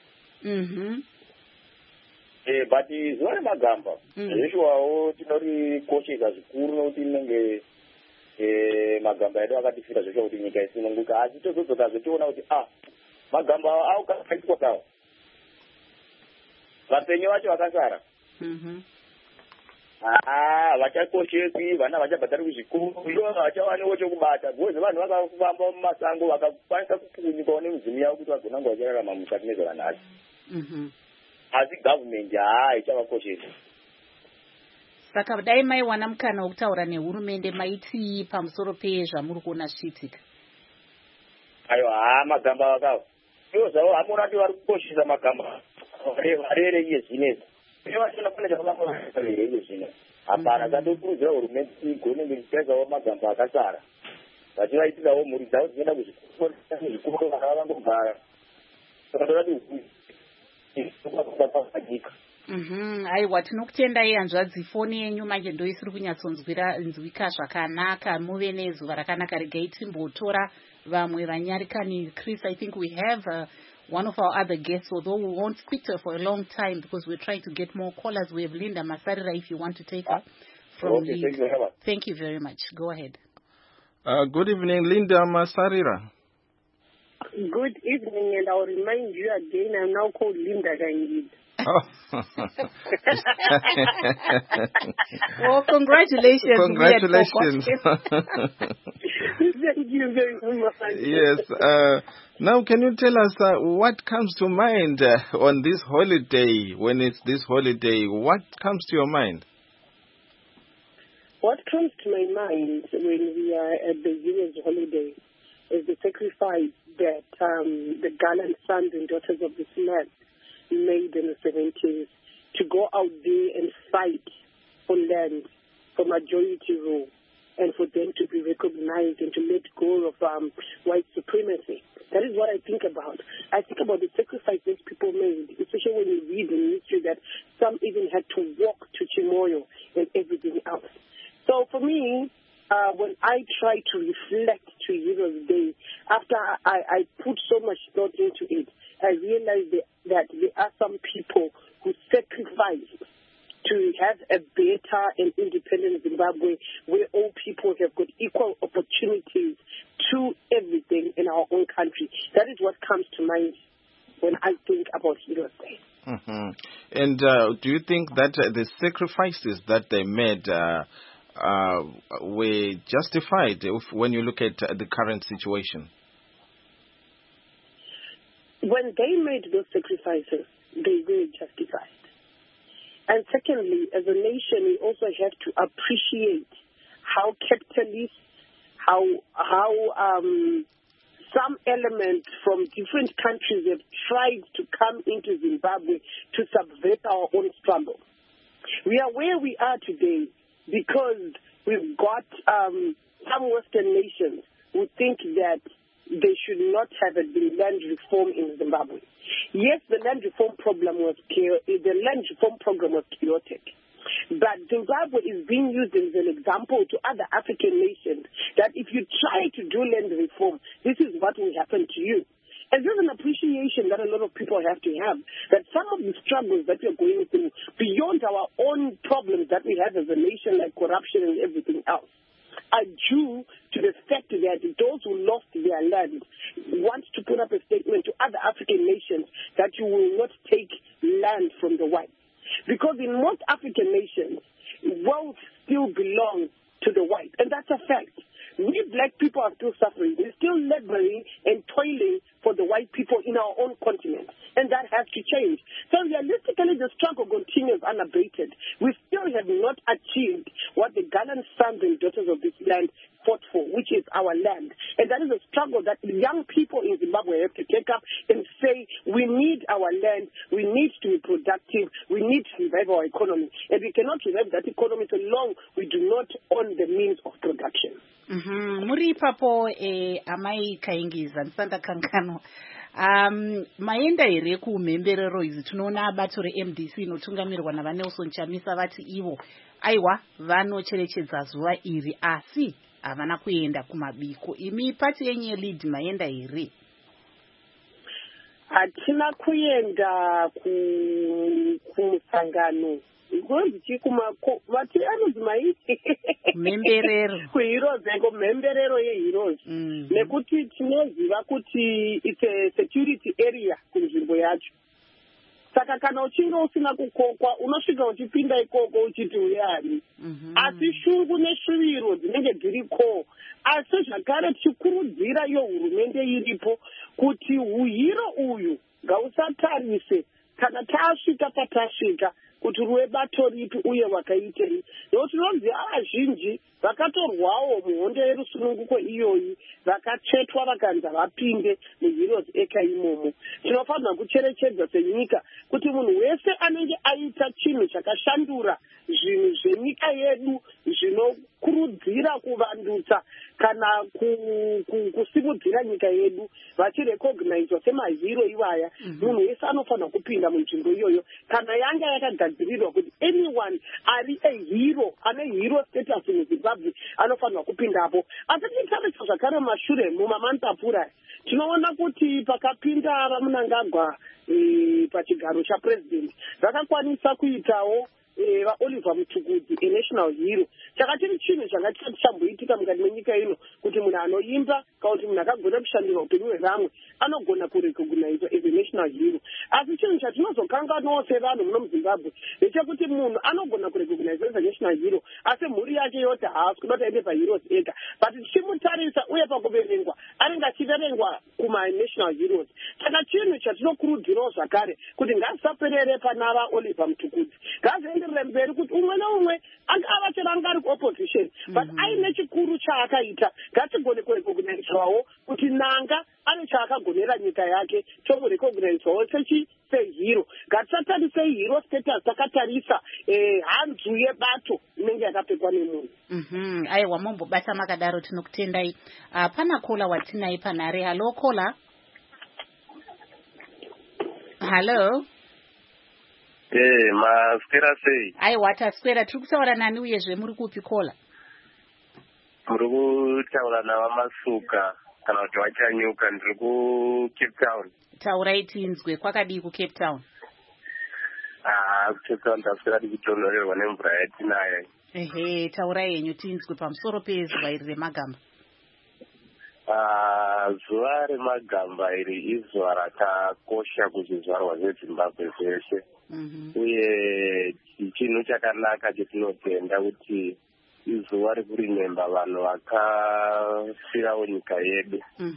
But zuva remagamba zveshuwawo tinorikoshesa zvikuru nokuti inenge magamba edu akatifira zveshuwa kuti nyika isununguka, asi tozodzoka zvotiona kuti magamba aukaitwa kawo vapenyu vacho vakasara vachakosheswi, vana vachabhadhari kuzvikuru, ivo vachawaniwo chokubata bhozi vanhu vakafamba mumasango vakakwanisa kupunyukawo nemidzimu yavo kuti vagonanga vachirarama mukati mezvakanhasi. Asi government ichavakoshesa. Saka dai maiwana mukana wokutaura nehurumende maiti pamusoro pezvamuri kuona zvichiitika? Aiwa, magamba vakawo ivo zvavo hamuna kuti vari kukoshesa magamba varere iye zvinezvi. Vachinofanira chakavambavarere iye zvino. Hapana, kandokurudzira hurumende igonenge ichitaisawo magamba akasara, vachivaitirawo mhuri dzavo dzinoenda kuzvikoro vana vavangogara. Saka todati aiwa, tinokutendai hanzvadzi. Foni yenyu manje ndo isiri kunyatsonzwika zvakanaka. Muve nezuva rakanaka. Regai timbotora vamwe vanyarikani. Chris, I think we have one of our other guests, although we won't speak to her for a long time because we're trying to get more callers. We have Linda Masarira, if you want to take her from Leeds. Thank you very much. Go ahead. Good evening, Linda Masarira. Good evening, and I'll remind you again, I'm now called Linda Gangid. Well, congratulations. Congratulations. Thank you very much. Yes. Now, can you tell us what comes to mind on this holiday? When it's this holiday, what comes to your mind? What comes to my mind when we are at the Heroes holiday is the sacrifice that the gallant sons and daughters of this man made in the 70s to go out there and fight for land, for majority rule, and for them to be recognized and to let go of white supremacy. That is what I think about. I think about the sacrifices people made, especially when you read in history that some even had to walk to Chimoyo and everything else. So for me, when I try to reflect to Heroes Day, after I put so much thought into it, I realized that there are some people who sacrifice to have a better and independent Zimbabwe where all people have got equal opportunities to everything in our own country. That is what comes to mind when I think about Heroes Day. And do you think that the sacrifices that they made were justified when you look at the current situation? When they made those sacrifices, they were justified. And secondly, as a nation, we also have to appreciate how capitalists, how some elements from different countries have tried to come into Zimbabwe to subvert our own struggle. We are where we are today because we've got some Western nations who think that there should not have been land reform in Zimbabwe. Yes, the land reform program was chaotic. But Zimbabwe is being used as an example to other African nations that if you try to do land reform, this is what will happen to you. And there's an appreciation that a lot of people have to have, that some of the struggles that we're going through, beyond our own problems that we have as a nation, like corruption and everything else, are due to the fact that those who lost their land want to put up a statement to other African nations that you will not take land from the whites. Because in most African nations, wealth still belongs to the white, and that's a fact. We black people are still suffering. We're still laboring and toiling for the white people in our own continent, and that has to change. So realistically, the struggle continues unabated. We still have not achieved what the gallant sons and daughters of this land fought for, which is our land. And that is a struggle that young people in Zimbabwe have to take up and say, we need our land, we need to be productive, we need to revive our economy. And we cannot revive that economy so long we do not own the means of production. Muri ipapo amai kaingiza ndisanda kanganwa maenda here kumhemberero idzi tinoona abato reMDC inotungamirwa navanelson Chamisa vati ivo aiwa vanocherechedza zuva iri asi havana kuenda kumabiko. Imi pati yenyu yelead maenda here? Hatina kuenda kumusangano vati anodzimaiti mhemberero kuheroes mhemberero yeheroes nekuti tinoziva kuti it's a security area kunzvimbo yacho. Saka kana uchinge usina kukokwa unosvika uchipinda ikoko uchiti uyani. Asi shungu neshuviro dzinenge dziriko. Asi zvakare tichikurudzira iyo hurumende iripo kuti uhiro uyu ngausatarise kana tasvika patasvika kuti ruwe bato ripi uye wakaitei. Nekuti tinoziva vazhinji vakatorwawo muhondo yerusununguko iyoyi vakatsvetwa vakanzi vapinde muheroes eka imomo. Tinofanira kucherechedza senyika kuti munhu wese anenge aita chinhu chakashandura zvinhu zvenyika yedu zvinokurudzira kuvandutsa kana kusimudzira nyika yedu vachirecognizwa semahiro ivaya, munhu wese anofanira kupinda munzvimbo iyoyo kana yanga yakagadzirirwa kuti anyone ari ehero ane hero status muZimbabwe anofanira kupindapo. Asi titarisa zvakare mashure mumamanitapura tinoona kuti pakapinda vamunangagwa pachigaro chapresident vakakwanisa kuitawo vaOliver Mtukudzi national hero. Chakachiri chinhu changa chamboitika mukati menyika ino kuti munhu anoimba kana kuti munhu akagona kushandira upenyu hwevamwe anogona kurecognizwa as a national hero. Asi chinhu chatinozokanganwawo sevanhu muno muZimbabwe ndechekuti munhu anogona kurecognizwa as a national hero asi mhuri yake yoti haasi kuda kuti aende paheroes ega, but tichimutarisa uye pakuverengwa anenge achiverengwa kuma-national heroes. Saka chinhu chatinokurudzirawo zvakare kuti ngazisaperere pana vaOliver Mtukudzi, ngazienderere mberi kuti umwe neumwe ava chiranga ari kuopposition but aine chikuru chaakaita ngatigone kurecognizwawo kuti nanga ane chaakagonera nyika yake tomurecognizwawo sehero. Ngatisatarisei hero status takatarisa hanzu yebato inenge yakapfekwa nemunhu. Aiwa mombobata makadaro tinokutendai. Pana kola watinai panare. Halo kola. Halo. Maswera sei? Aiwa taswera. Tiri kutaura nani uyezve muri kupi kola? Muri kutaura naVamasuka kana kuti Wachanyuka, ndiri kuCape Town. Taurai tinzwe, kwakadii kuCape Town? kuCape Town taswera tichitonhorerwa nemvura yatinaya. Ehe, taurai yenyu tinzwe pamusoro pezuva iri remagamba. Zuva remagamba iri izuva rakakosha kuzvizvarwa zveZimbabwe zveshe. uye chinhu chakanaka chetinotenda kuti izuva rekurememba vanhu vakafirawo nyika yedu.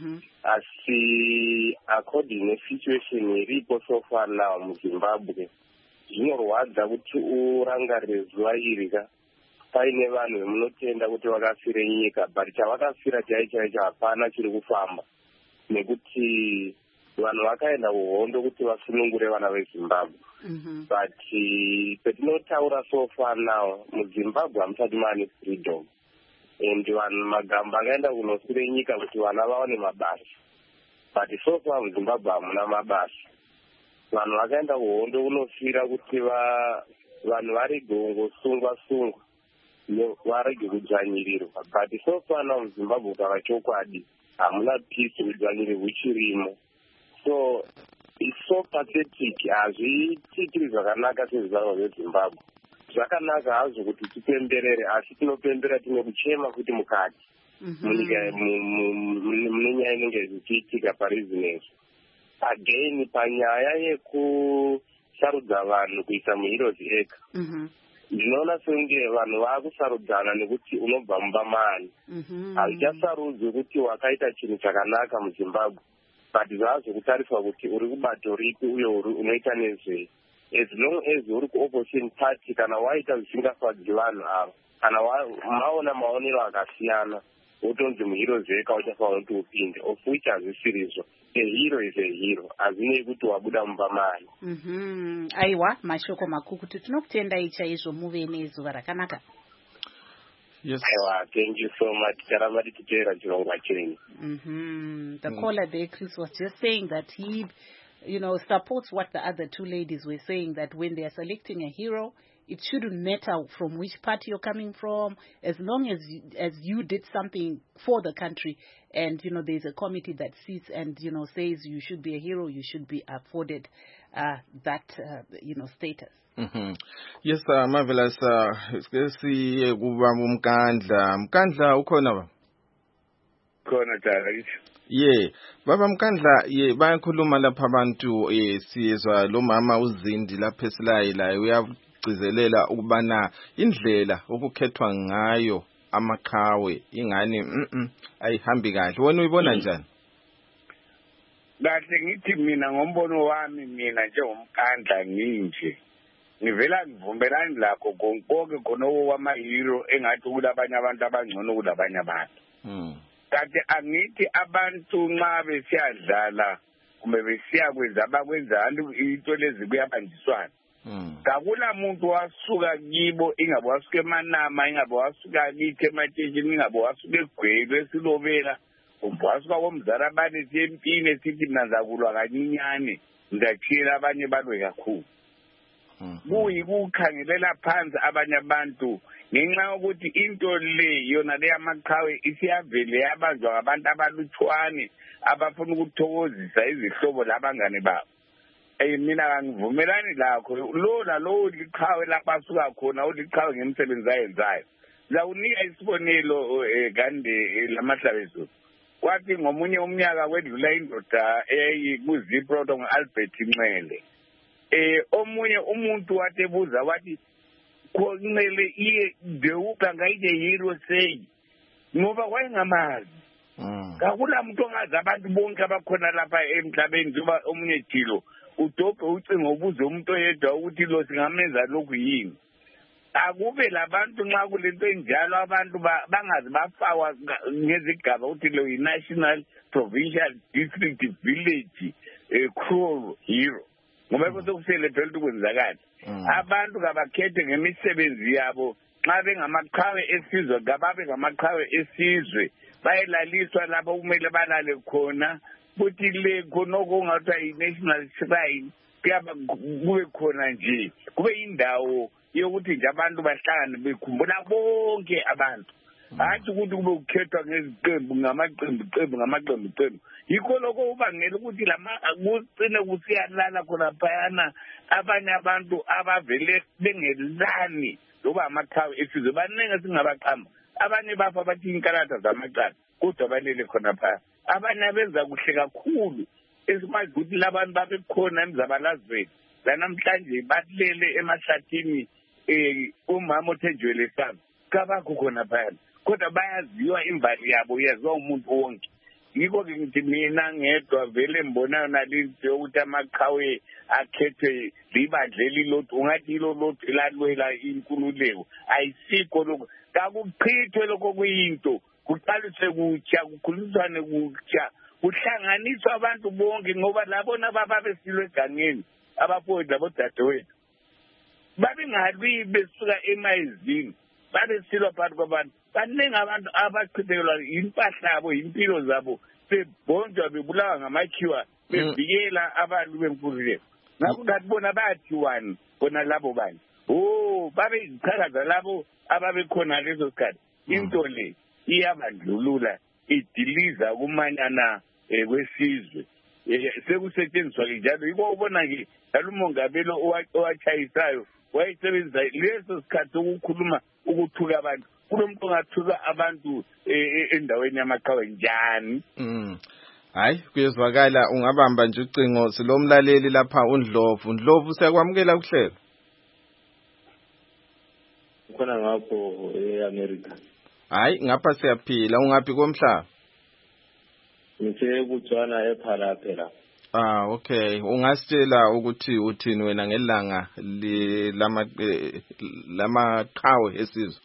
Asi according nesituation iripo so far now muZimbabwe, zvinorwadza kuti urangarire zuva iri paine vanhu vemunotenda kuti vakafire nyika, but chavakafira chaicho hapana chiri kufamba, nekuti vanhu vakaenda kuhondo kuti vasunungure vana veZimbabwe. But petinotaura so far now muZimbabwe hamusati maane freedom, and vanhu magamba akaenda kunosire nyika kuti vana vaone mabasa, but so far muZimbabwe hamuna mabasa. Vanhu vakaenda kuhondo kunofira kuti vanhu varege kungosungwa varege kudzvanyirirwa, but so far now muZimbabwe ukava chokwadi hamuna peace, udzvanyiri huchirimo. So it's so pathetic. Hazviitiri zvakanaka sezvizvarwa zveZimbabwe. Zvakanaka hazvo kuti tipemberere, asi tinopembera tine kuchema kuti mukati munyika mune nyaya inenge zvichiitika parizinesi. Again, panyaya yekusarudza vanhu kuisa muHeroes ega, ndinoona senge vanhu vakusarudzana nekuti unobva mumba mani. Hazvichasarudzwi kuti wakaita chinhu chakanaka muZimbabwe, but zvazokutariswa kuti uri kubato ripi uye unoita nezvei. As long as uri kuopposition party, kana waita zvisingafadzi vanhu ava, kana maona maonero akasiyana, wotonzi muHeroes ega uchafanira kuti upinde, of which hazvisirizvo. A hero is a hero, hazvinei kuti wabuda mumba mani. Aiwa, mashoko makukutu, tinokutendai chaizvo, muve nezuva rakanaka. Yes. Thank you so much. The caller there, Chris, was just saying that he, supports what the other two ladies were saying, that when they are selecting a hero, it shouldn't matter from which party you're coming from, as long as you did something for the country, and there's a committee that sits and says you should be a hero, you should be afforded that status. Yes, marvelous. Siye kuba Mkandla ukhona ba? Khona Tarish. Baba Mkandla, bayakhuluma lapha abantu siyezwa lo mama uZindi lapha esilayi la uyagcizelela ukubana indlela okukhethwa ngayo amaqhawe ingane ayihambi kahle. Wena uyibona njani? Kahle ngithi mina ngombono wami mina njengomkandla nginje. Ngivela ngivumelani lakho konke khona owamahero engathi ukuthi abanye abantu abangcono kulabanye abantu. Kanti angithi abantu nxa besiyadlala kumbe besiyakwenza abakwenzani into lezi kuyabanjiswana. Kakula muntu wasuka kibo, ingabe wasuka eManama, ingabe wasuka kithi ematshitshini, ingabe wasuka eGweru eSilobela, kumbe wasuka koMzarabane siyempini esithi mina nzakulwa kanyinyane ngachila abanye balwe kakhulu. Kuyikukhangelela phansi abanye abantu ngenxa yokuthi into le yona le yamaqhawe isiyavele yabanjwa ngabantu abalutshwane abafuna ukuthokozisa izihlobo labangane babo. Mina kangivumelani lakho lo liqhawe lapha asuka khona uliqhawe ngemsebenzi ayenzayo. Zawunika isibonelo kande lamahlabezo. Kwathi ngomunye umnyaka kwedlula indoda eyayikuzipro ngo-Albert Nxele. Omunye umuntu watebuza wathi kumele iye deuka ngaide hero say ngoba wayengamazi. Kakula muntu ongazi abantu bonke abakhona lapha emhlabeni njengoba omunye Thilo udobhe ucingo ubuze umuntu oyedwa ukuthi lo singamenza lokhu yini. Akube labantu nxa kulento enjalo abantu bangazi bafakwa ngezigaba ukuthi lo yi-national, provincial, district, village, cruel hero. Ngoba kusekusele phela ukwenzakala. Abantu kabakhethe ngemisebenzi yabo nxa bengamaqhawe esizwe kababe ngamaqhawe esizwe bayelaliswa lapho kumele balale khona futhi le khona okungathiwa yi-national shrine kube khona nje kube indawo yokuthi nje abantu bahlangane bekhumbula bonke abantu. Hathi ukuthi kube ukukhethwa ngeziqembu ngamaqembu. Yikho lokho ubangela ukuthi kucine kusiyalala khona phayana abanye abantu abavele bengelani loba amaqhawe esizwe baningi singabaqhamba. Abanye bafa bathi inkalatha zamaqala kodwa balele khona phaya. Abanye abenza kuhle kakhulu esimazi ukuthi labantu babekhona emzabalazweni lanamhlanje bakulele emahlathini umama othejwele sami kabakho khona phayana kodwa bayaziwa imbali yabo yaziwa umuntu wonke. Yiko-ke ngithi mina ngedwa vele mbonayo nalento yokuthi amaqhawe akhethwe libandla elilodwa ungathi ilo lodwa elalwela inkululeko ayisikho lokho kakuchithwe lokho kuyinto kuqaliswe kutsha kukhulumiswane kutsha kuhlanganiswa abantu bonke ngoba labona babesilwe egangeni abafowethu labodadewethu babengalwi besuka emayizini babesilwa phakathi kwabantu baningi abantu abachithelwa impahla yabo impilo zabo bebonjwa bebulawa ngamakhiwa bevikela abantu benkululeko ngakho ngathi bona bayathiwani bona labo bantu babeyiqhakaza labo ababekhona leso sikhathi into le iyabandlulula idiliza ukumanyana kwesizwe sekusetshenziswa-ke njalo yiko ubona-ke lalumongameli owachayisayo wayesebenzisa leso sikhathi ukukhuluma ukuthuka abantu kulo muntu ongathuka abantu endaweni yamaqhawe njani. Hayi kuyezwakala ungabamba nje ucingo silomlaleli lapha uNdlovu siyakwamukela kuhlelo khona ngapho eAmerica. Hayi ngapha siyaphila ungaphi komhlaba? Ngithe kutswana ePhala phela. Okay ungasitshela ukuthi uthini wena ngelanga lamaqhawe esizwe?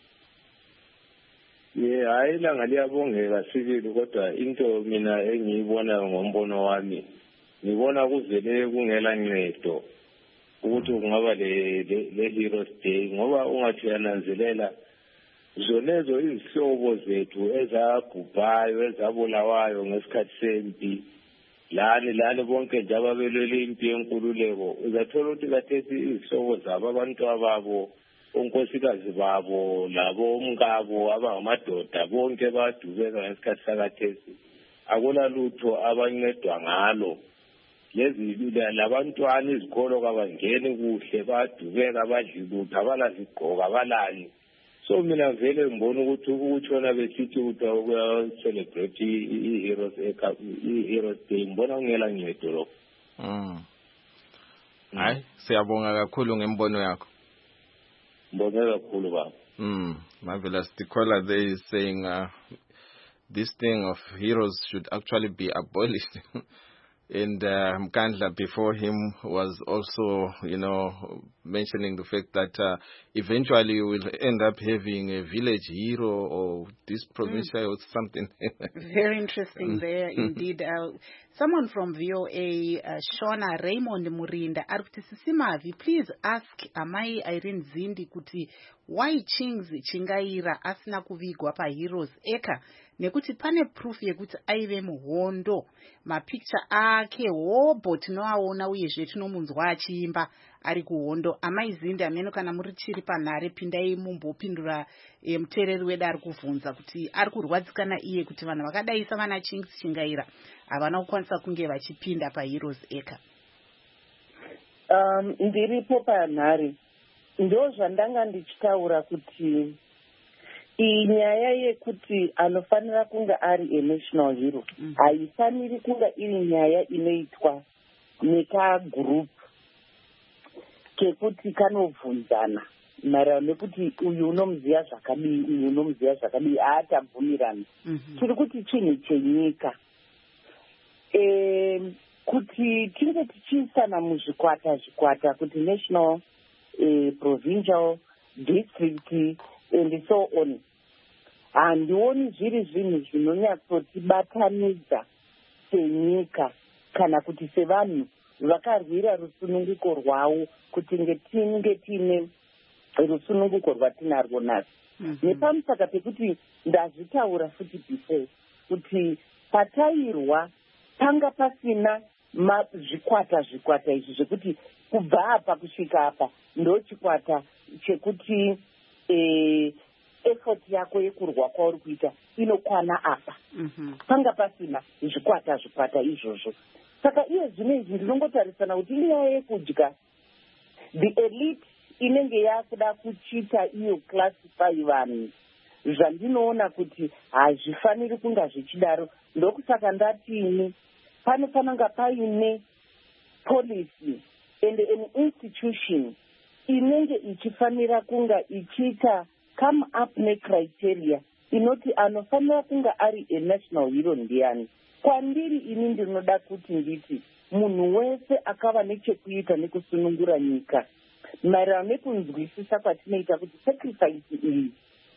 Hayi ilanga liyabongeka sibili kodwa into mina engiyibona ngombono wami ngibona kuvele kungela ncedo ukuthi kungaba le Heroes Day ngoba ungathi yananzelela zonezo izihlobo zethu ezabhubhayo ezabulawayo ngesikhathi sempi lani bonke nje ababelwele impi yenkululeko uzathola ukuthi kathesi izihlobo zabo abantu ababo onkosikazi babo labo omkabo abangamadoda bonke badubeka ngesikhathi sakathesi akula lutho abancedwa ngalo lezi labantwana izikolo kabangeni kuhle badubeka badlulutha abalazigqoka abalani so mina vele ngibona ukuthi ukutshona besithi ukuthi ukuya-celebrate i-Heroes Day ngibona kungela ncedo lokho. Hayi siyabonga kakhulu ngembono yakho. Mbonga kakhulu baba. Marvelous. The caller there is saying this thing of heroes should actually be abolished. And Mkandla before him was also, mentioning the fact that eventually we'll end up having a village hero or this provincial or something. Very interesting there indeed. Someone from VOA, Shona Raymond Murinda, Sisimavi, please ask Amai Irene Zindi kuti why Chingaira asina kuvigwa pa heroes eka nekuti pane proof yekuti aive muhondo mapicture ake hobo tinoaona uyezve tinomunzwa achiimba ari kuhondo. Amai Zindi ameno kana muri chiri panhare pindai mumbopindura muteereri wedu ari kuvhunza kuti ari kurwadzikana iye kuti vanhu vakadai savana Chingaira havana kukwanisa kunge vachipinda paheroes eka. Ndiripo panhare ndo zvandanga ndichitaura kuti iyi nyaya yekuti anofanira kunga ari a-national hero haifaniri kunga iri nyaya inoitwa nekagroup kekuti kanovhunzana maererano nekuti uyu unomuziva zvakadii uyu unomuziva zvakadii haatabvumirani. Tiri kuti chinhu chenyika kuti tinge tichiisana muzvikwata kuti national provincial district and so on handioni zviri zvinhu zvinonyatsotibatanidza senyika kana kuti sevanhu vakarwira rusununguko rwavo kuti tinge tiine rusununguko rwatinarwo nhasi. Nepamusaka pekuti ndazvitaura futi before kuti patairwa panga pasina zvikwata izvi zvekuti kubva apa kusvika apa ndo chikwata chekuti effort yako yekurwa kwauri kuita inokwana apa. Panga pasina zvikwata izvozvo. Saka iye zvino izvi ndinongotarisana kuti inyaya yekudya the elite inenge yakuda kuchita iyo classify vanhu zvandinoona kuti hazvifaniri kunga zvichidaro. Ndokusaka ndatini panofanira kunga paine policy and an institution inenge ichifanira kunga ichiita come up necriteria inoti anofanira kunga ari a-national hero ndiani. Kwandiri ini ndinoda kuti nditi munhu wese akava nechekuita nekusunungura nyika maererano nekunzwisisa kwatinoita kuti sacrifice iyi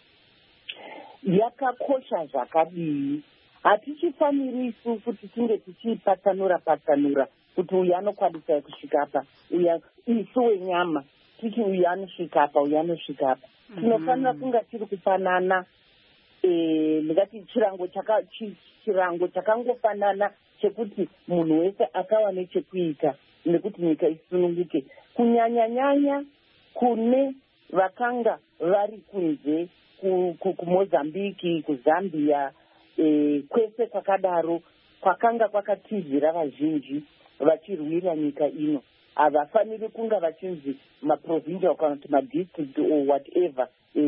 yakakosha zvakadii. Hatichifanirisu kuti tinge tichipatsanura kuti uyu anokwanisa kusvika apa, uya isu wenyama titi uyu anosvika apa, uyu anosvika apa. Tinofanira kunga tiri kufanana, ndingati chirango chakangofanana chekuti munhu wese akava nechekuita nekuti nyika isununguke, kunyanya kune vakanga vari kunze kuMozambiki, kuZambia, kwese kwakadaro kwakanga kwakatizira vazhinji vachirwira nyika ino. Havafaniri kunga vachinzi maprovincial kana kuti madistrict or whatever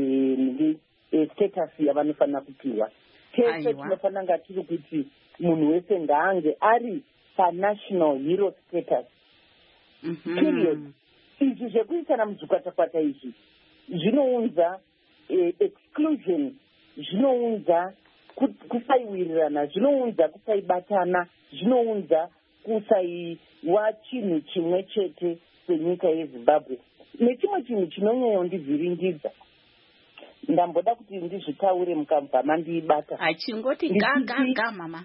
status yavanofanira kupiwa. Tese tinofanira nga tiri kuti munhu wese ngaange ari panational hero status. Period. Izvi zvekuisana muzvikwatakwata izvi zvinounza exclusion, zvinounza kusaiwirirana, zvinounza kusaibatana, zvinounza kusaiwa chinhu chimwe chete senyika yeZimbabwe. Nechimwe chinhu chinonyanya kundivhiringidza, ndamboda kuti ndizvitaure mukabva mandiibata. Achingoti gaga mama.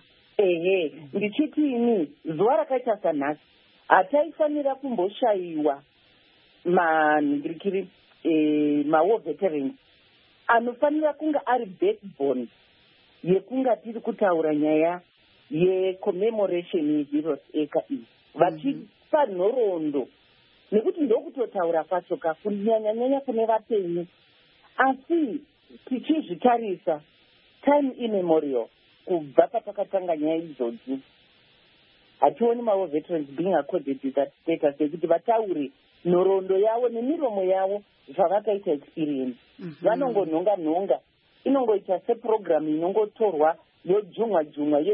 Ndichiti ini zuva rakaita sanhasi hataifanira kumboshayiwa manhingirikiri war veterans anofanira kunga ari backbone yekunga tiri kutaura nyaya yecommemoration yeheroes eka iyi vachipa nhoroondo, nekuti ndokutotaura kwacho kunyanya kune vapenyu. Asi tichizvitarisa time immemorial kubva patakatanga nyaya idzodzi, hationi war veterans being accorded that status yekuti vataure nhoroondo yavo nemiromo yavo zvavakaita experience. Vanongonhonga inongoita seprogramu inongotorwa yojumwa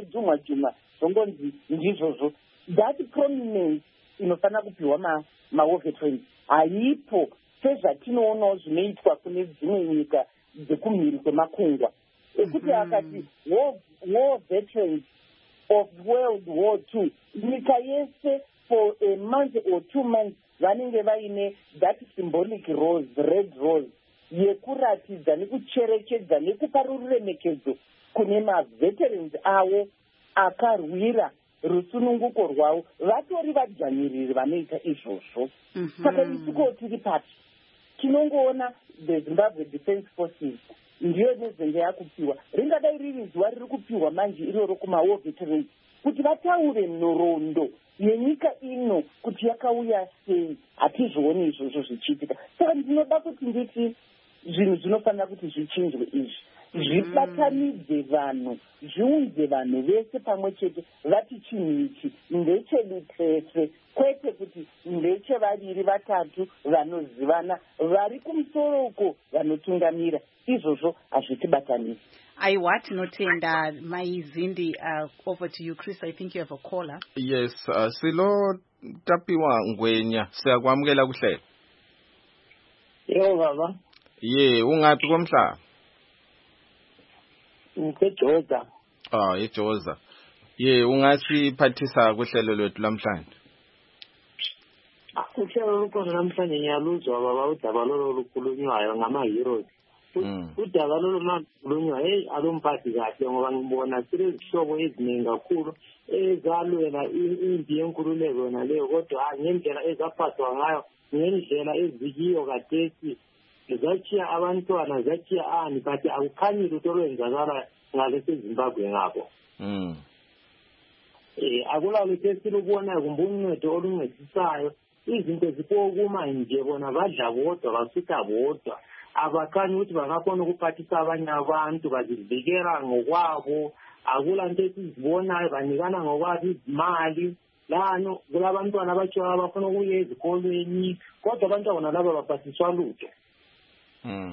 zvongonzi ndizvozvo. That prominence inofanira kupiwa war veterans haipo sezvatinoonawo zvinoitwa kune dzimwe nyika dzekumhiri kwemakungwa ekuti akati war veterans of World War II, nyika yese for a month or 2 months vanenge vaine that symbolic rose, red rose, yekuratidza nekucherechedza nekupa ruremekedzo kune maveterans avo akarwira rusununguko rwavo. Vatori vadzvanyiriri vanoita izvozvo. Saka isuko tiri pati tinongoona the Zimbabwe Defense Forces ndiyo nezenje yakupiwa, ringadai riri zuva riri kupiwa manje iroro kumawar veterans kuti vataure nhoroondo yenyika ino kuti yakauya sei. Hatizvioni izvozvo zvichiitika. Saka ndinoda kuti nditi zvinhu zvinofanira kuti zvichinjwe izvi, zvibatanidze vanhu, zviunze vanhu vese pamwe chete, vati chinhu ichi ndechedu tese, kwete kuti ndechevaviri vatatu vanozivana vari kumusoro uko vanotungamira. Izvozvo hazvitibatanisi. Aiwa, tinotenda Mai Zindi. Over to you, Chris. I think you have a caller. Yes, silo tapiwa ngwenya siyakwamukela kuhlela. Yebo baba. Ungaphi komhlaba? Ngisejoza. Ejoza. Ungasiphathisa kuhlelo lwethu lamhlanje. Uhlelo lukhona namhlanje ngiyaluzwa baba, udaba lolo lukhulunywayo ngama-heroes. Udaba lolo makhulunywa alumphathi kahle ngoba ngibona silezihlobo eziningi kakhulu ezalwela impi yenkululeko yona leyo, kodwa ngendlela ezaphathwa ngayo, ngendlela ezikiyo kathesi, zachiya abantwana, zachiya ani, but akukhanyi lutho olwenzakala ngalesi Zimbabwe ngabo. Akulalutho esilubonayo kumbe uncedo oluncedisayo. Izinto zipokuma nje, bona badla bodwa, basutha bodwa, abakhanyi ukuthi bangakhona ukuphathisa abanye abantu, bazivikela ngokwabo. Akula nto esizibonayo, banikana ngokwabo izimali. Lano kulabantwana abatshiwayo abafuna ukuya ezikolweni, kodwa abantwana laba baphathiswa lutho.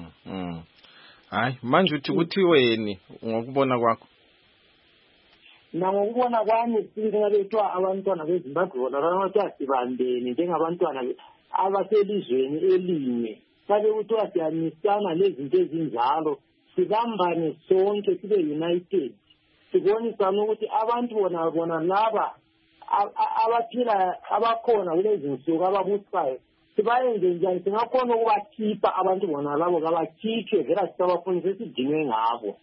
Hayi, manje uthi kuthiweni ngokubona kwakho? nangokubona kwami singaletwa abantwana beZimbabwe bona banathi asibambene njengabantwana abaselizweni elinye sabe kuthiwa siyanisana lezinto ezinjalo sibambane sonke sibe united sibonisana ukuthi abantu bona laba abaphila abakhona kulezi nsuku ababusayo sibayenze njani singakhona ukubakhipha abantu bona labo kabakhitshwe vela sisabafundisa esidinge ngabo.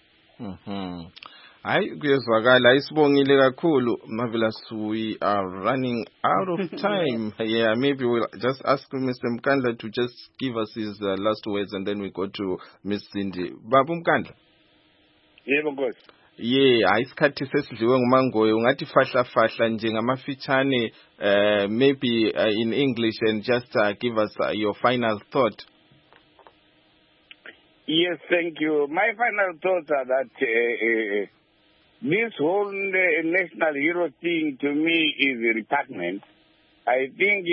Hayi kuyezwakala isibongile kakhulu Marvelous. We are running out of time. Yeah, maybe we'll just ask Mr. Mkandla to just give us his last words and then we go to Miss Cindy. Babu Mkandla. Yebo Nkosi. Yeah, isikhathi sesidliwe ngumangoye ungathi fahla nje ngamafitshane maybe in English and just give us your final thought. Yes, thank you. My final thoughts are that this whole national hero thing to me is repugnant. I think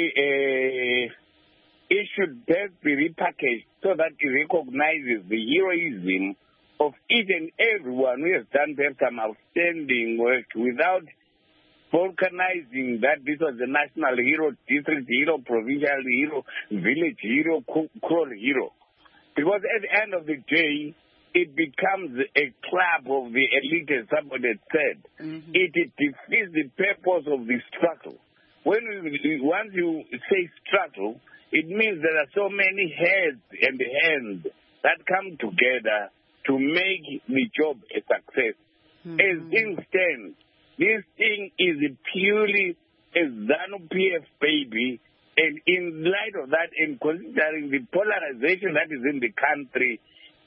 it should best be repackaged so that it recognizes the heroism of each and everyone who has done some outstanding work without vulcanizing that this was the national hero, district hero, provincial hero, village hero, crawl hero. Because at the end of the day, it becomes a club of the elite, as somebody had said. It defeats the purpose of the struggle. Once you say struggle, it means there are so many heads and hands that come together to make the job a success. As things stand, this thing is purely a ZANU-PF baby, and in light of that, and considering the polarization that is in the country,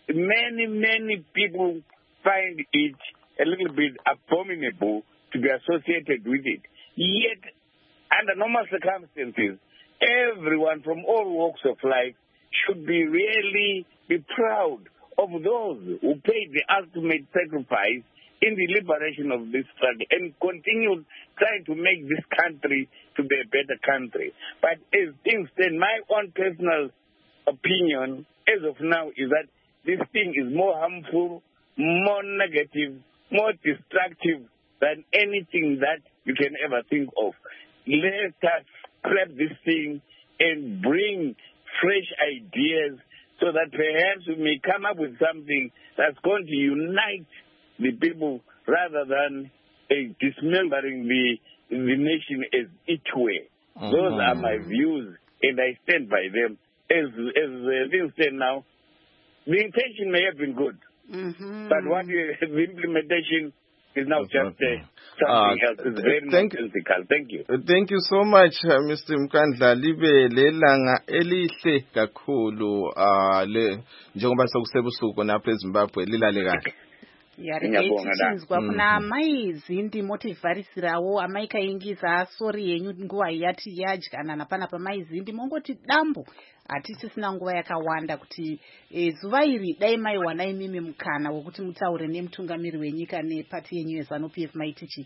many people find it a little bit abominable to be associated with it. Yet, under normal circumstances, everyone from all walks of life should really be proud of those who paid the ultimate sacrifice in the liberation of this struggle and continue trying to make this country to be a better country. But as things stand, my own personal opinion as of now is that this thing is more harmful, more negative, more destructive than anything that you can ever think of. Let us scrap this thing and bring fresh ideas so that perhaps we may come up with something that's going to unite the people rather than dismembering the nation as it were. Those are my views, and I stand by them. As things stand now, the intention may have been good, but the implementation is now just something else. It's very nonsensical. Thank you. Thank you so much, Mr. Mkandla. Libe lelanga elihle kakhulu njengoba sokusebusuku napha eZimbabwe lilale kahle. Yarechinzwa kuna mai zindi motivharisirawo amai kaingiza sori yenyu nguva yati yadyana napana pamai zindi mongoti dambu hatisisina nguva yakawanda kuti zuva iri dai maiwanai mimi mukana wekuti mutaure nemutungamiri wenyika nepati yenyu yeZANU-PF maitichi.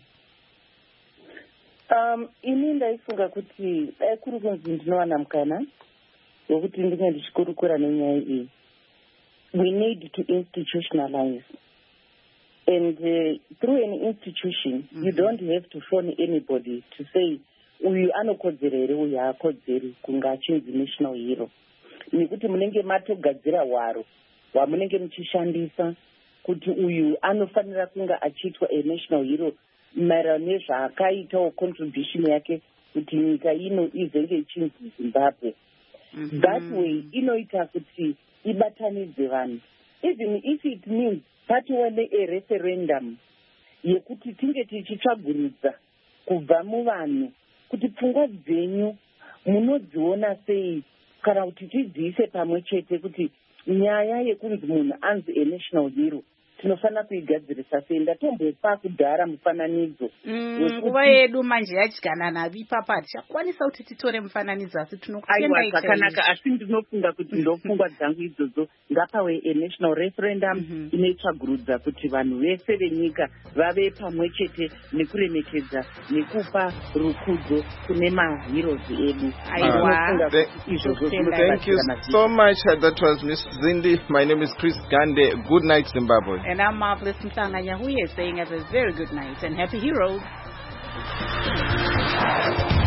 Ini ndaifunga kuti dai kuri kunzi ndinowana mukana wekuti ndinge ndichikurukura nenyaya iyi. We need to institutionalize. And through an institution, you don't have to phone anybody to say, uyu anokodzera uyu haakodzeri kunga achinzi national hero. Nekuti munenge matogadzira hwaro hwamunenge muchishandisa kuti uyu anofanira kunga achiitwa a national hero maererano nezvaakaitawo contribution yake kuti nyika ino izenge ichinzi Zimbabwe. That way inoita kuti ibatanidze vanhu. Even if it means patiwane a referendum yekuti tinge tichitsvagurudza kubva muvanhu kuti pfungwa dzenyu munodziona sei kana kuti tidziise pamwe chete kuti nyaya yekunzi munhu anzi a national hero tinofanira kuigadzirisa sei. Ndatombopa kudhara mufananidzo nguva yedu manje yadyana navi papa hatichakwanisa kuti titore mufananidzo asi tinokutendai zvakanaka asi ndinofunga kuti ndopfungwa dzangu idzodzo ngapawe a national referendum inoitsvagurudza kuti vanhu vese venyika vave pamwe chete nekuremekedza nekupa rukudzo kune maheroes edu. Thank you so much. That was Miss Zindi. My name is Chris Gande. Good night, Zimbabwe. And I'm Marvelous Mhlanga Nyahuye saying have a very good night and happy heroes.